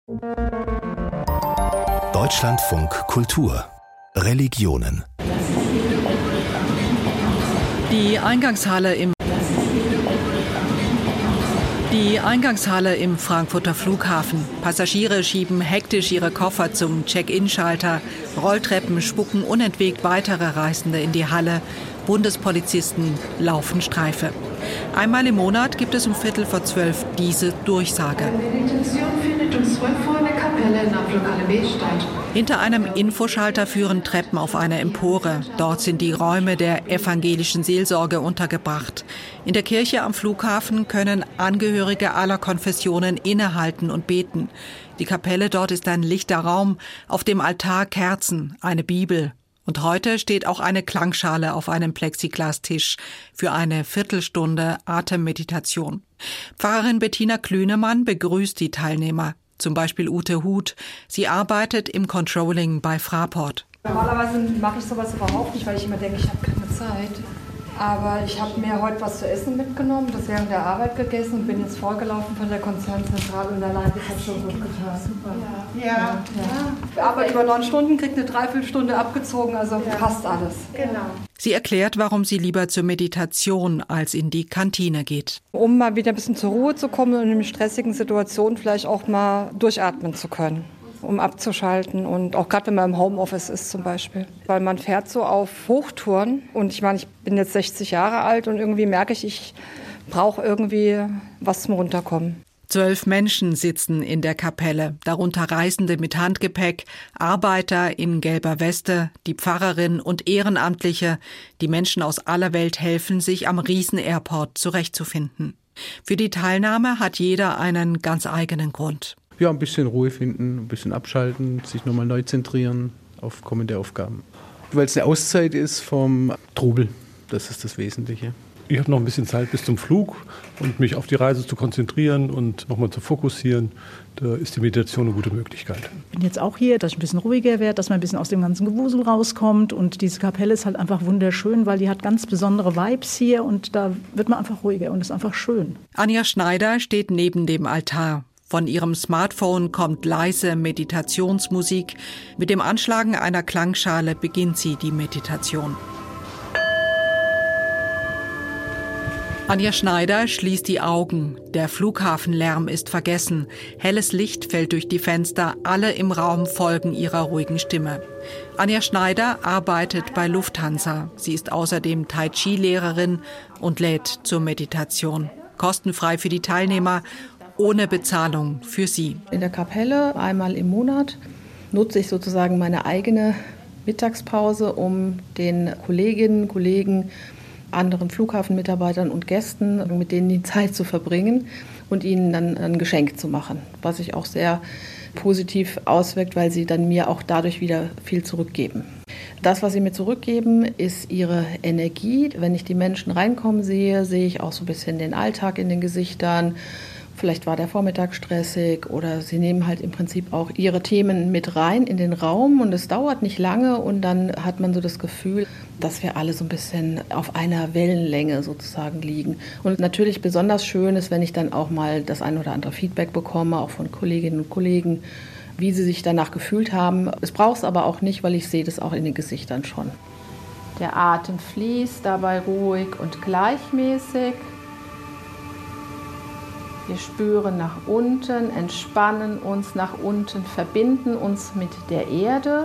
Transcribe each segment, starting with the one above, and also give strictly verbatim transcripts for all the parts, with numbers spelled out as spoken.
Deutschlandfunk Kultur. Religionen. Die Eingangshalle im Die Eingangshalle im Frankfurter Flughafen. Passagiere schieben hektisch ihre Koffer zum Check-in-Schalter. Rolltreppen spucken unentwegt weitere Reisende in die Halle. Bundespolizisten laufen Streife. Einmal im Monat gibt es um Viertel vor zwölf diese Durchsage. Die Meditation findet um zwölf Uhr in der Kapelle in Abflughalle B statt. Hinter einem Infoschalter führen Treppen auf eine Empore. Dort sind die Räume der evangelischen Seelsorge untergebracht. In der Kirche am Flughafen können Angehörige aller Konfessionen innehalten und beten. Die Kapelle dort ist ein lichter Raum, auf dem Altar Kerzen, eine Bibel. Und heute steht auch eine Klangschale auf einem Plexiglastisch für eine Viertelstunde Atemmeditation. Pfarrerin Bettina Klünemann begrüßt die Teilnehmer. Zum Beispiel Ute Huth. Sie arbeitet im Controlling bei Fraport. Normalerweise mache ich sowas überhaupt nicht, weil ich immer denke, ich habe keine Zeit. Aber ich habe mir heute was zu essen mitgenommen, das während der Arbeit gegessen und bin jetzt vorgelaufen von der Konzernzentrale und allein das hat schon gut getan. Super. Ja. Ja. Ja. Ich arbeite über neun Stunden, kriege eine Dreiviertelstunde abgezogen, also ja. Passt alles. Genau. Sie erklärt, warum sie lieber zur Meditation als in die Kantine geht. Um mal wieder ein bisschen zur Ruhe zu kommen und in stressigen Situationen vielleicht auch mal durchatmen zu können, um abzuschalten und auch gerade wenn man im Homeoffice ist zum Beispiel. Weil man fährt so auf Hochtouren und ich meine, ich bin jetzt sechzig Jahre alt und irgendwie merke ich, ich brauche irgendwie was zum Runterkommen. Zwölf Menschen sitzen in der Kapelle, darunter Reisende mit Handgepäck, Arbeiter in gelber Weste, die Pfarrerin und Ehrenamtliche. Die Menschen aus aller Welt helfen, sich am Riesen-Airport zurechtzufinden. Für die Teilnahme hat jeder einen ganz eigenen Grund. Ja, ein bisschen Ruhe finden, ein bisschen abschalten, sich nochmal neu zentrieren auf kommende Aufgaben. Weil es eine Auszeit ist vom Trubel, das ist das Wesentliche. Ich habe noch ein bisschen Zeit bis zum Flug und mich auf die Reise zu konzentrieren und nochmal zu fokussieren. Da ist die Meditation eine gute Möglichkeit. Ich bin jetzt auch hier, dass ich ein bisschen ruhiger werde, dass man ein bisschen aus dem ganzen Gewusel rauskommt. Und diese Kapelle ist halt einfach wunderschön, weil die hat ganz besondere Vibes hier und da wird man einfach ruhiger und ist einfach schön. Anja Schneider steht neben dem Altar. Von ihrem Smartphone kommt leise Meditationsmusik. Mit dem Anschlagen einer Klangschale beginnt sie die Meditation. Anja Schneider schließt die Augen. Der Flughafenlärm ist vergessen. Helles Licht fällt durch die Fenster. Alle im Raum folgen ihrer ruhigen Stimme. Anja Schneider arbeitet bei Lufthansa. Sie ist außerdem Tai Chi-Lehrerin und lädt zur Meditation. Kostenfrei für die Teilnehmer, ohne Bezahlung für sie. In der Kapelle einmal im Monat nutze ich sozusagen meine eigene Mittagspause, um den Kolleginnen, Kollegen, anderen Flughafenmitarbeitern und Gästen, mit denen die Zeit zu verbringen und ihnen dann ein Geschenk zu machen, was sich auch sehr positiv auswirkt, weil sie dann mir auch dadurch wieder viel zurückgeben. Das, was sie mir zurückgeben, ist ihre Energie. Wenn ich die Menschen reinkommen sehe, sehe ich auch so ein bisschen den Alltag in den Gesichtern. Vielleicht war der Vormittag stressig oder sie nehmen halt im Prinzip auch ihre Themen mit rein in den Raum und es dauert nicht lange und dann hat man so das Gefühl, dass wir alle so ein bisschen auf einer Wellenlänge sozusagen liegen. Und natürlich besonders schön ist, wenn ich dann auch mal das ein oder andere Feedback bekomme, auch von Kolleginnen und Kollegen, wie sie sich danach gefühlt haben. Es braucht es aber auch nicht, weil ich sehe das auch in den Gesichtern schon. Der Atem fließt dabei ruhig und gleichmäßig. Wir spüren nach unten, entspannen uns nach unten, verbinden uns mit der Erde.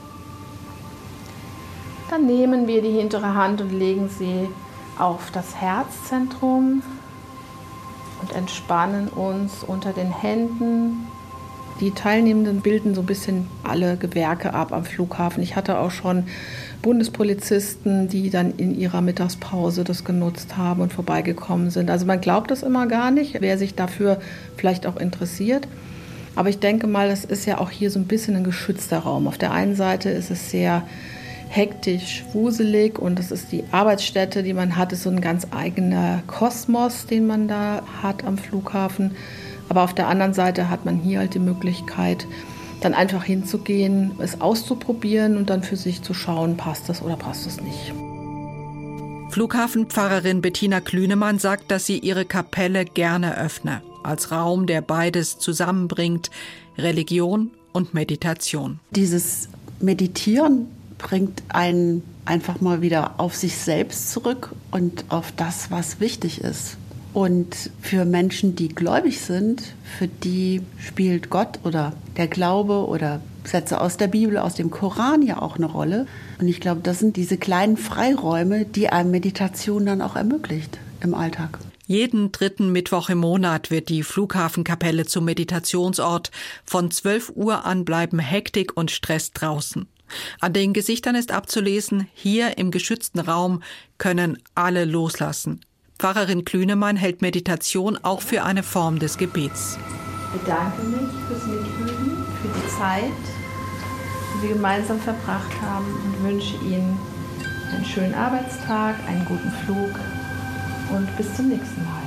Dann nehmen wir die hintere Hand und legen sie auf das Herzzentrum und entspannen uns unter den Händen. Die Teilnehmenden bilden so ein bisschen alle Gewerke ab am Flughafen. Ich hatte auch schon Bundespolizisten, die dann in ihrer Mittagspause das genutzt haben und vorbeigekommen sind. Also man glaubt das immer gar nicht, wer sich dafür vielleicht auch interessiert. Aber ich denke mal, das ist ja auch hier so ein bisschen ein geschützter Raum. Auf der einen Seite ist es sehr hektisch, wuselig und das ist die Arbeitsstätte, die man hat, ist so ein ganz eigener Kosmos, den man da hat am Flughafen. Aber auf der anderen Seite hat man hier halt die Möglichkeit, dann einfach hinzugehen, es auszuprobieren und dann für sich zu schauen, passt das oder passt es nicht. Flughafenpfarrerin Bettina Klünemann sagt, dass sie ihre Kapelle gerne öffne. als Raum, der beides zusammenbringt, Religion und Meditation. Dieses Meditieren bringt einen einfach mal wieder auf sich selbst zurück und auf das, was wichtig ist. Und für Menschen, die gläubig sind, für die spielt Gott oder der Glaube oder Sätze aus der Bibel, aus dem Koran ja auch eine Rolle. Und ich glaube, das sind diese kleinen Freiräume, die einem Meditation dann auch ermöglicht im Alltag. Jeden dritten Mittwoch im Monat wird die Flughafenkapelle zum Meditationsort. Von zwölf Uhr an bleiben Hektik und Stress draußen. An den Gesichtern ist abzulesen, hier im geschützten Raum können alle loslassen. Pfarrerin Klünemann hält Meditation auch für eine Form des Gebets. Ich bedanke mich fürs Mitüben, für die Zeit, die wir gemeinsam verbracht haben und wünsche Ihnen einen schönen Arbeitstag, einen guten Flug und bis zum nächsten Mal.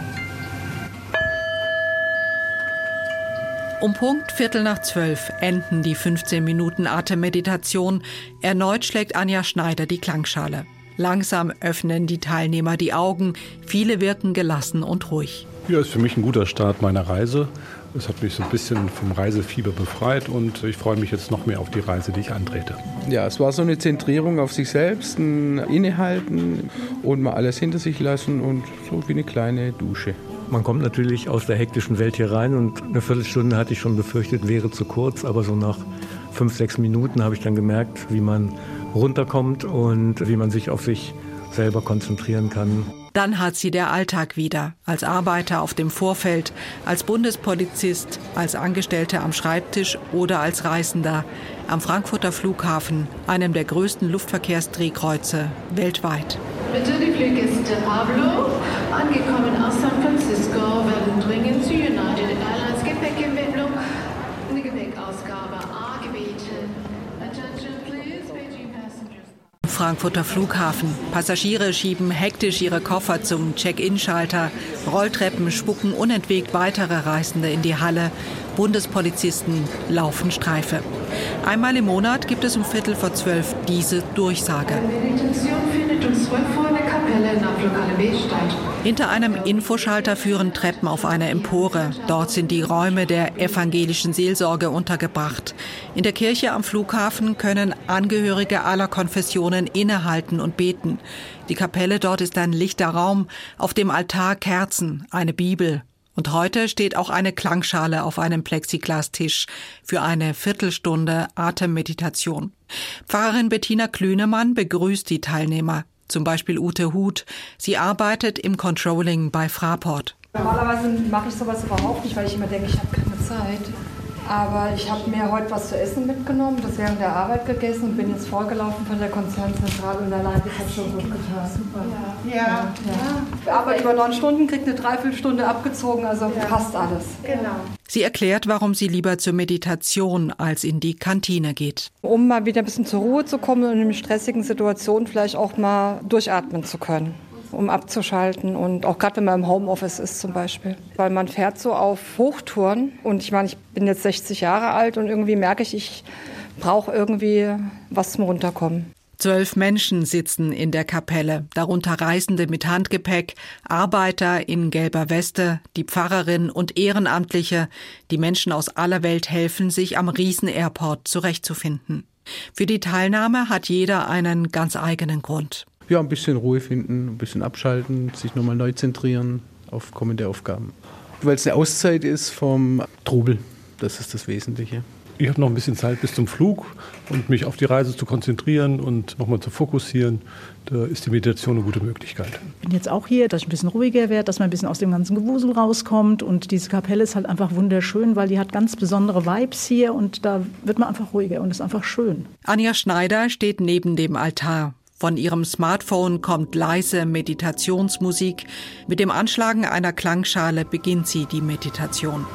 Um Punkt Viertel nach zwölf enden die fünfzehn Minuten Atemmeditation. Erneut schlägt Anja Schneider die Klangschale. Langsam öffnen die Teilnehmer die Augen. Viele wirken gelassen und ruhig. Ja, ist für mich ein guter Start meiner Reise. Es hat mich so ein bisschen vom Reisefieber befreit und ich freue mich jetzt noch mehr auf die Reise, die ich antrete. Ja, es war so eine Zentrierung auf sich selbst, ein Innehalten und mal alles hinter sich lassen und so wie eine kleine Dusche. Man kommt natürlich aus der hektischen Welt hier rein und eine Viertelstunde hatte ich schon befürchtet, wäre zu kurz, aber so nach fünf, sechs Minuten habe ich dann gemerkt, wie man runterkommt und wie man sich auf sich selber konzentrieren kann. Dann hat sie der Alltag wieder, als Arbeiter auf dem Vorfeld, als Bundespolizist, als Angestellter am Schreibtisch oder als Reisender am Frankfurter Flughafen, einem der größten Luftverkehrsdrehkreuze weltweit. Bitte die Fluggäste Pablo, angekommen aus San Francisco, werden dringend zu United Airlines Gepäckermittlung in die Gepäckausgabe A gebeten. Attention please, Beijing passengers. Frankfurter Flughafen. Passagiere schieben hektisch ihre Koffer zum Check-in-Schalter. Rolltreppen spucken unentwegt weitere Reisende in die Halle. Bundespolizisten laufen Streife. Einmal im Monat gibt es um Viertel vor zwölf diese Durchsage. Die Meditation findet um zwölf Uhr in der Kapelle in Flughalle B statt. Hinter einem Infoschalter führen Treppen auf eine Empore. Dort sind die Räume der evangelischen Seelsorge untergebracht. In der Kirche am Flughafen können Angehörige aller Konfessionen innehalten und beten. Die Kapelle dort ist ein lichter Raum, auf dem Altar Kerzen, eine Bibel. Und heute steht auch eine Klangschale auf einem Plexiglastisch für eine Viertelstunde Atemmeditation. Pfarrerin Bettina Klünemann begrüßt die Teilnehmer. Zum Beispiel Ute Huth. Sie arbeitet im Controlling bei Fraport. Normalerweise mache ich sowas überhaupt nicht, weil ich immer denke, ich habe keine Zeit. Aber ich habe mir heute was zu essen mitgenommen, das während der Arbeit gegessen und bin jetzt vorgelaufen von der Konzernzentrale und allein das hat schon gut getan. Super. Ja. Ja. Ja. Ich arbeite über neun Stunden, kriege eine Dreiviertelstunde abgezogen, also ja. Passt alles. Genau. Sie erklärt, warum sie lieber zur Meditation als in die Kantine geht. Um mal wieder ein bisschen zur Ruhe zu kommen und in stressigen Situationen vielleicht auch mal durchatmen zu können. Um abzuschalten und auch gerade wenn man im Homeoffice ist zum Beispiel. Weil man fährt so auf Hochtouren und ich meine, ich bin jetzt sechzig Jahre alt und irgendwie merke ich, ich brauche irgendwie was zum Runterkommen. Zwölf Menschen sitzen in der Kapelle, darunter Reisende mit Handgepäck, Arbeiter in gelber Weste, die Pfarrerin und Ehrenamtliche. Die Menschen aus aller Welt helfen, sich am Riesen-Airport zurechtzufinden. Für die Teilnahme hat jeder einen ganz eigenen Grund. Ja, ein bisschen Ruhe finden, ein bisschen abschalten, sich nochmal neu zentrieren auf kommende Aufgaben. Weil es eine Auszeit ist vom Trubel, das ist das Wesentliche. Ich habe noch ein bisschen Zeit bis zum Flug und mich auf die Reise zu konzentrieren und nochmal zu fokussieren. Da ist die Meditation eine gute Möglichkeit. Ich bin jetzt auch hier, dass ich ein bisschen ruhiger werde, dass man ein bisschen aus dem ganzen Gewusel rauskommt. Und diese Kapelle ist halt einfach wunderschön, weil die hat ganz besondere Vibes hier und da wird man einfach ruhiger und ist einfach schön. Anja Schneider steht neben dem Altar. Von ihrem Smartphone kommt leise Meditationsmusik. Mit dem Anschlagen einer Klangschale beginnt sie die Meditation.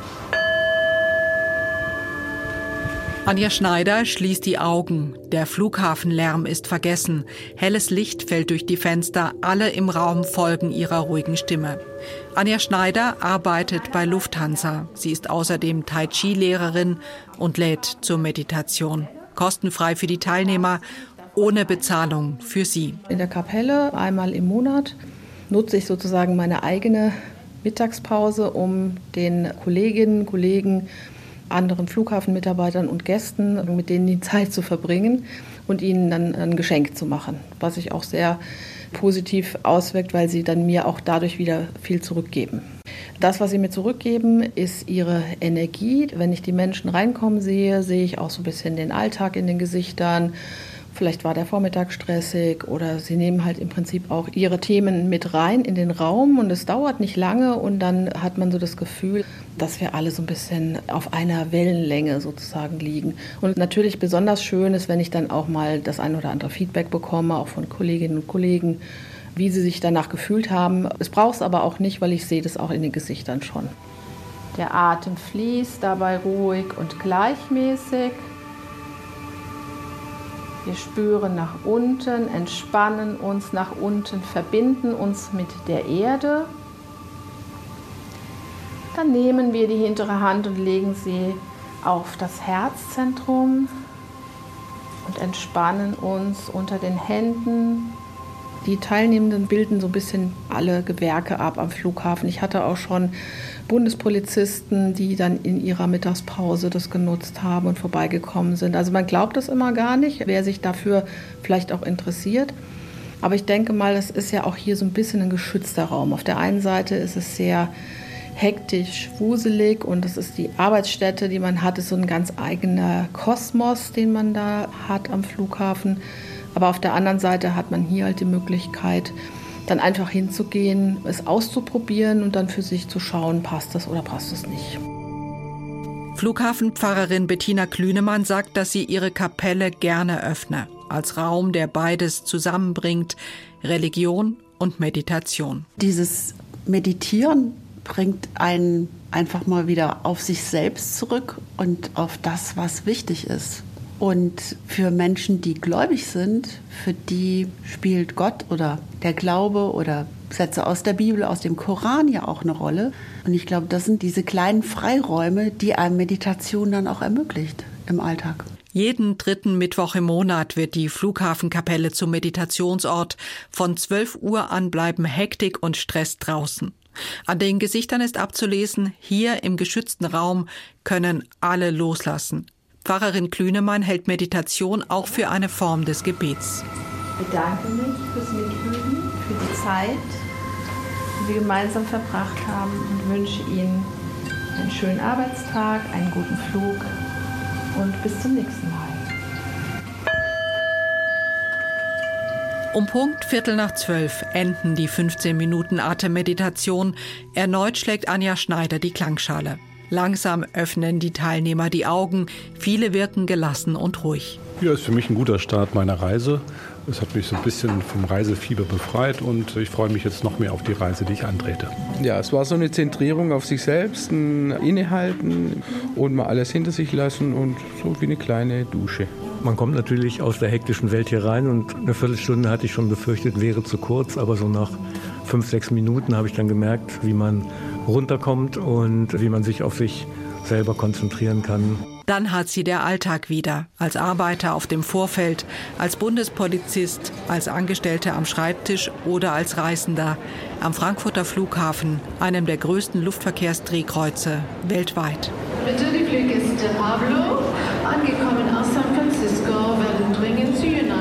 Anja Schneider schließt die Augen. Der Flughafenlärm ist vergessen. Helles Licht fällt durch die Fenster. Alle im Raum folgen ihrer ruhigen Stimme. Anja Schneider arbeitet bei Lufthansa. Sie ist außerdem Tai Chi-Lehrerin und lädt zur Meditation. Kostenfrei für die Teilnehmer, ohne Bezahlung für sie. In der Kapelle einmal im Monat nutze ich sozusagen meine eigene Mittagspause, um den Kolleginnen, Kollegen, anderen Flughafenmitarbeitern und Gästen, mit denen die Zeit zu verbringen und ihnen dann ein Geschenk zu machen, was sich auch sehr positiv auswirkt, weil sie dann mir auch dadurch wieder viel zurückgeben. Das, was sie mir zurückgeben, ist ihre Energie. Wenn ich die Menschen reinkommen sehe, sehe ich auch so ein bisschen den Alltag in den Gesichtern. Vielleicht war der Vormittag stressig oder sie nehmen halt im Prinzip auch ihre Themen mit rein in den Raum und es dauert nicht lange und dann hat man so das Gefühl, dass wir alle so ein bisschen auf einer Wellenlänge sozusagen liegen. Und natürlich besonders schön ist, wenn ich dann auch mal das ein oder andere Feedback bekomme, auch von Kolleginnen und Kollegen, wie sie sich danach gefühlt haben. Es braucht es aber auch nicht, weil ich sehe das auch in den Gesichtern schon. Der Atem fließt dabei ruhig und gleichmäßig. Wir spüren nach unten, entspannen uns nach unten, verbinden uns mit der Erde. Dann nehmen wir die hintere Hand und legen sie auf das Herzzentrum und entspannen uns unter den Händen. Die Teilnehmenden bilden so ein bisschen alle Gewerke ab am Flughafen. Ich hatte auch schon Bundespolizisten, die dann in ihrer Mittagspause das genutzt haben und vorbeigekommen sind. Also man glaubt es immer gar nicht, wer sich dafür vielleicht auch interessiert. Aber ich denke mal, das ist ja auch hier so ein bisschen ein geschützter Raum. Auf der einen Seite ist es sehr hektisch, wuselig und das ist die Arbeitsstätte, die man hat, ist so ein ganz eigener Kosmos, den man da hat am Flughafen. Aber auf der anderen Seite hat man hier halt die Möglichkeit, dann einfach hinzugehen, es auszuprobieren und dann für sich zu schauen, passt das oder passt es nicht. Flughafenpfarrerin Bettina Klünemann sagt, dass sie ihre Kapelle gerne öffne, als Raum, der beides zusammenbringt, Religion und Meditation. Dieses Meditieren bringt einen einfach mal wieder auf sich selbst zurück und auf das, was wichtig ist. Und für Menschen, die gläubig sind, für die spielt Gott oder der Glaube oder Sätze aus der Bibel, aus dem Koran ja auch eine Rolle. Und ich glaube, das sind diese kleinen Freiräume, die einem Meditation dann auch ermöglicht im Alltag. Jeden dritten Mittwoch im Monat wird die Flughafenkapelle zum Meditationsort. Von zwölf Uhr an bleiben Hektik und Stress draußen. An den Gesichtern ist abzulesen, hier im geschützten Raum können alle loslassen. Pfarrerin Klünemann hält Meditation auch für eine Form des Gebets. Ich bedanke mich fürs Mitüben, für die Zeit, die wir gemeinsam verbracht haben und wünsche Ihnen einen schönen Arbeitstag, einen guten Flug und bis zum nächsten Mal. Um Punkt Viertel nach zwölf enden die fünfzehn Minuten Atemmeditation. Erneut schlägt Anja Schneider die Klangschale. Langsam öffnen die Teilnehmer die Augen. Viele wirken gelassen und ruhig. Ja, ist für mich ein guter Start meiner Reise. Es hat mich so ein bisschen vom Reisefieber befreit und ich freue mich jetzt noch mehr auf die Reise, die ich antrete. Ja, es war so eine Zentrierung auf sich selbst, ein Innehalten und mal alles hinter sich lassen und so wie eine kleine Dusche. Man kommt natürlich aus der hektischen Welt hier rein und eine Viertelstunde hatte ich schon befürchtet, wäre zu kurz, aber so nach fünf, sechs Minuten habe ich dann gemerkt, wie man runterkommt und wie man sich auf sich selber konzentrieren kann. Dann hat sie der Alltag wieder, als Arbeiter auf dem Vorfeld, als Bundespolizist, als Angestellte am Schreibtisch oder als Reisender am Frankfurter Flughafen, einem der größten Luftverkehrsdrehkreuze weltweit. Bitte die Fluggäste Pablo, angekommen aus San Francisco, werden dringend zu United